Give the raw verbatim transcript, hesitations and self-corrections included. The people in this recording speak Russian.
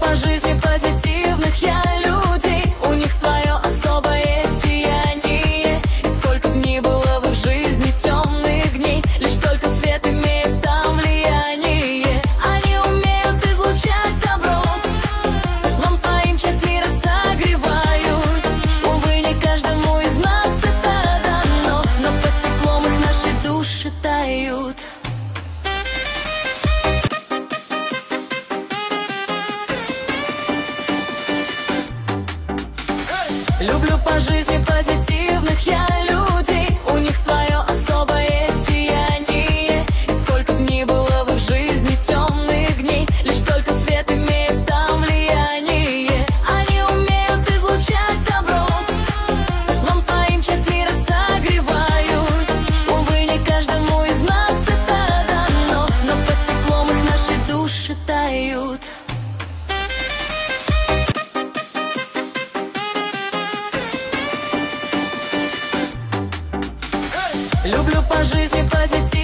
по жизни позитивных я людей. У них свое особое сияние. И сколько б ни было в их жизни темных дней, лишь только свет имеет там влияние. Они умеют излучать добро, теплом своим часть мира согревают. Увы, не каждому из нас это дано, но под теплом их наши души тают. Люблю по жизни позитивных я людей. У них свое особое сияние. И сколько б ни было в их жизни темных дней, лишь только свет имеет там влияние. Они умеют излучать добро, теплом своим часть мира согревают. Увы, не каждому из нас это дано, но под теплом их наши души тают. Люблю по жизни позитив.